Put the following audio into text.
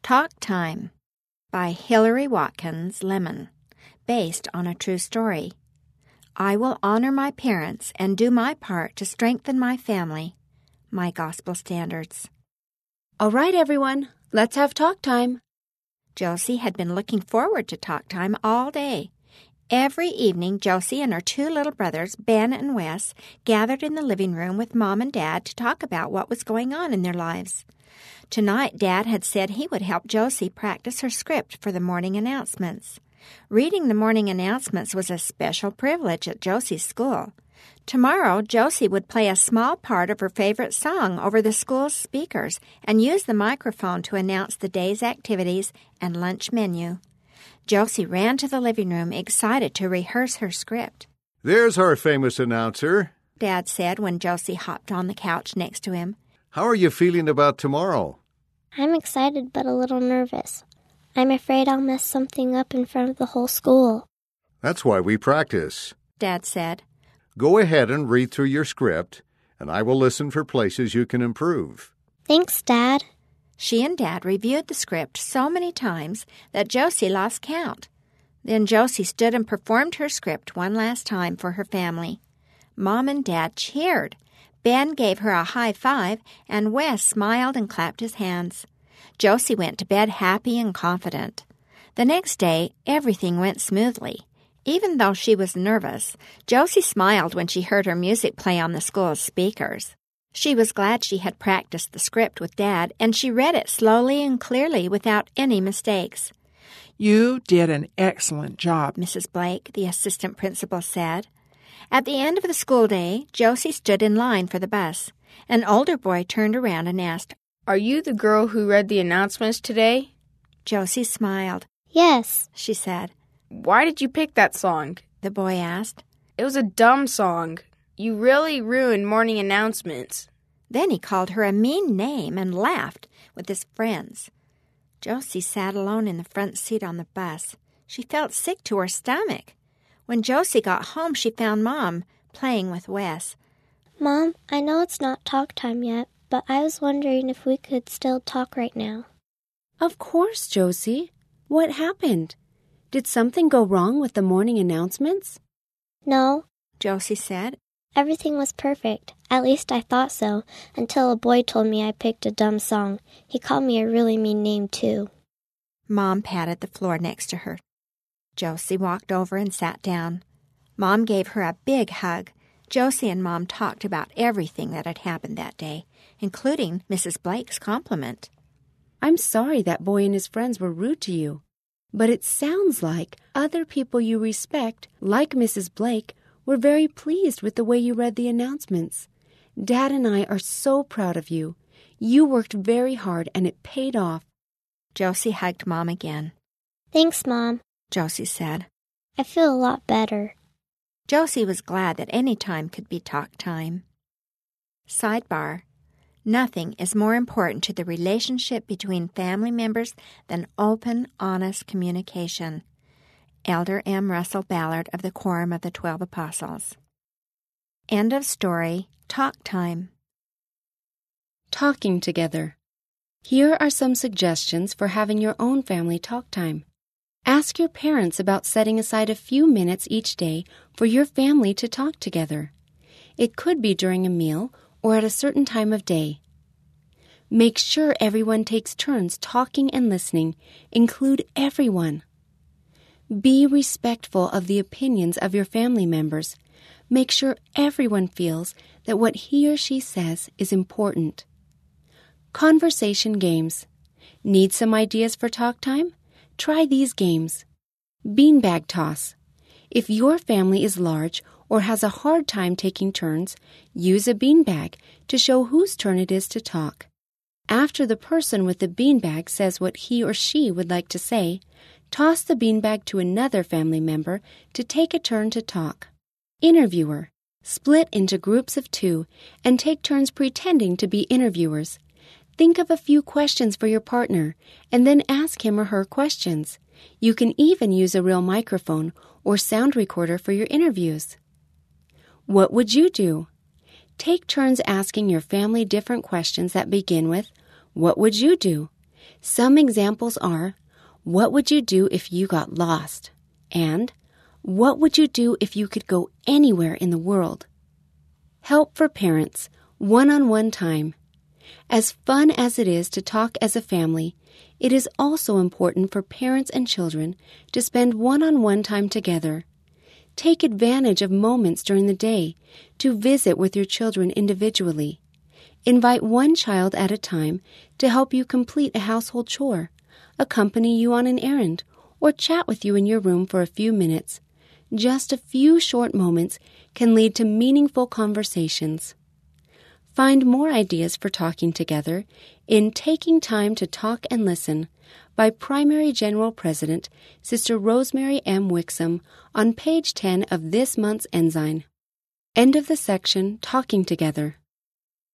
Talk Time by Hilary Watkins Lemon, based on a true story. I will honor my parents and do my part to strengthen my family. My Gospel Standards. All right, everyone, let's have talk time. Josie had been looking forward to talk time all day. Every evening, Josie and her two little brothers, Ben and Wes, gathered in the living room with Mom and Dad to talk about what was going on in their lives. Tonight, Dad had said he would help Josie practice her script for the morning announcements. Reading the morning announcements was a special privilege at Josie's school. Tomorrow, Josie would play a small part of her favorite song over the school's speakers and use the microphone to announce the day's activities and lunch menu. Josie ran to the living room, excited to rehearse her script. "There's our famous announcer," Dad said when Josie hopped on the couch next to him. "How are you feeling about tomorrow?" I'm excited but a little nervous. I'm afraid I'll mess something up in front of the whole school. "That's why we practice," Dad said. "Go ahead and read through your script, and I will listen for places you can improve." Thanks, Dad. She and Dad reviewed the script so many times that Josie lost count. Then Josie stood and performed her script one last time for her family. Mom and Dad cheered. Ben gave her a high five, and Wes smiled and clapped his hands. Josie went to bed happy and confident. The next day, everything went smoothly. Even though she was nervous, Josie smiled when she heard her music play on the school's speakers. She was glad she had practiced the script with Dad, and she read it slowly and clearly without any mistakes. "You did an excellent job," Mrs. Blake, the assistant principal, said. At the end of the school day, Josie stood in line for the bus. An older boy turned around and asked, "Are you the girl who read the announcements today?" Josie smiled. Yes, she said. "Why did you pick that song?" the boy asked. "It was a dumb song. You really ruined morning announcements." Then he called her a mean name and laughed with his friends. Josie sat alone in the front seat on the bus. She felt sick to her stomach. When Josie got home, she found Mom playing with Wes. Mom, I know it's not talk time yet, but I was wondering if we could still talk right now. Of course, Josie. What happened? Did something go wrong with the morning announcements? No, Josie said. Everything was perfect. At least I thought so, until a boy told me I picked a dumb song. He called me a really mean name, too. Mom patted the floor next to her. Josie walked over and sat down. Mom gave her a big hug. Josie and Mom talked about everything that had happened that day, including Mrs. Blake's compliment. I'm sorry that boy and his friends were rude to you, but it sounds like other people you respect, like Mrs. Blake, were very pleased with the way you read the announcements. Dad and I are so proud of you. You worked very hard and it paid off. Josie hugged Mom again. Thanks, Mom, Josie said. I feel a lot better. Josie was glad that any time could be talk time. Sidebar: nothing is more important to the relationship between family members than open, honest communication. Elder M. Russell Ballard of the Quorum of the 12 Apostles. End of story. Talk time. Talking together. Here are some suggestions for having your own family talk time. Ask your parents about setting aside a few minutes each day for your family to talk together. It could be during a meal or at a certain time of day. Make sure everyone takes turns talking and listening. Include everyone. Be respectful of the opinions of your family members. Make sure everyone feels that what he or she says is important. Conversation games. Need some ideas for talk time? Try these games. Beanbag toss. If your family is large or has a hard time taking turns, use a beanbag to show whose turn it is to talk. After the person with the beanbag says what he or she would like to say, toss the beanbag to another family member to take a turn to talk. Interviewer. Split into groups of 2 and take turns pretending to be interviewers. Think of a few questions for your partner and then ask him or her questions. You can even use a real microphone or sound recorder for your interviews. What would you do? Take turns asking your family different questions that begin with, "What would you do?" Some examples are, what would you do if you got lost? And what would you do if you could go anywhere in the world? Help for parents, one-on-one time. As fun as it is to talk as a family, it is also important for parents and children to spend one-on-one time together. Take advantage of moments during the day to visit with your children individually. Invite one child at a time to help you complete a household chore, accompany you on an errand, or chat with you in your room for a few minutes. Just a few short moments can lead to meaningful conversations. Find more ideas for talking together in Taking Time to Talk and Listen by Primary General President Sister Rosemary M. Wixom on page 10 of this month's Ensign. End of the section Talking Together.